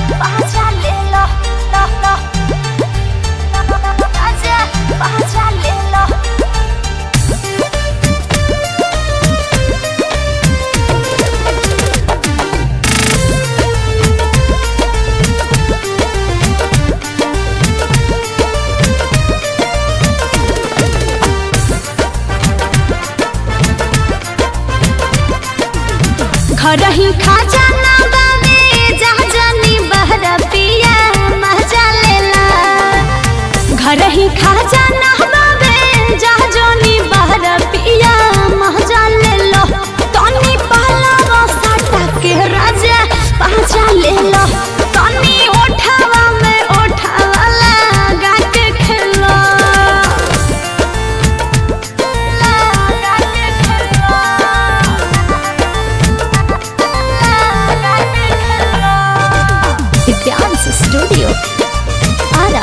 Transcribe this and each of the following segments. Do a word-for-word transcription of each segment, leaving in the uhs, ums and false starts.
बाजा ले लो लो लो राजा बाजा ले लो। घर ही खजाना बावे जहाँ जानी बहरा पिया मजा लेला। घर ही खजाना बावे जहाँ जानी बहरा पिया मजा ले लो। तनी पहला साटा के राजा बाजा ले लो। तनी ओठावा में ओठावा लगा के खेलो लगा के खेलो। Dance Studio Ara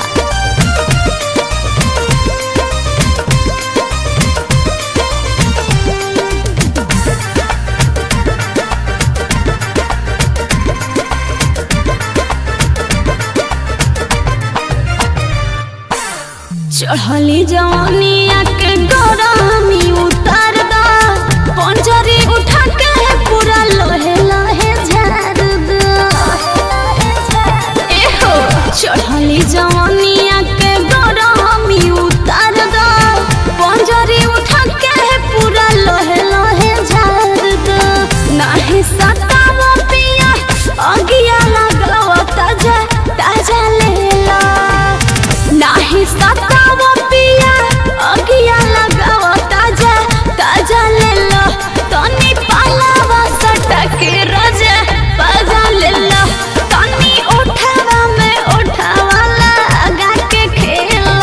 चढ़ली जवानिया के गरमी उतार दा। पंजरी उठा के पूरा लोहे लोहे झाड़ दा। एहो चढ़ली जवानिया के गरमी उतार दा। पंजरी उठा के पूरा लोहे लोहे झाड़ दा। नाही सतावो पिया अगिया लगाओ ताजा ताजा लेला। नाही सतावो पिया अगिया लगाओ ताजा ताजा ले लो। तनी पालावा सटा के राजा बाजा ले लो। तनी उठावा में उठावा लगा के खेलो।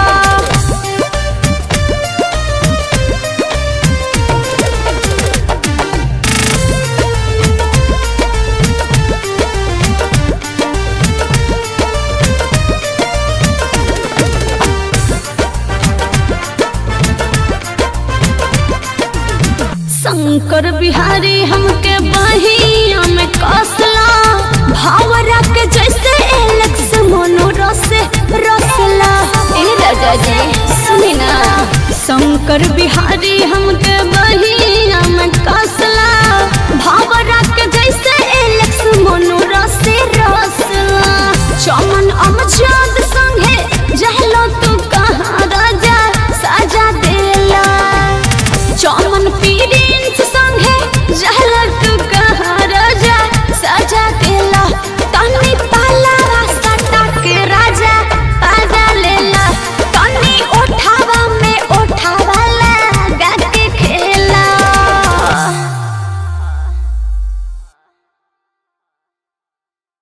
शंकर बिहारी हमके बहिया में कसला। भावरा के जैसे एलेक्स मोनो रसे रसला। ए राजा जी सुनी ना शंकर बिहारी हमके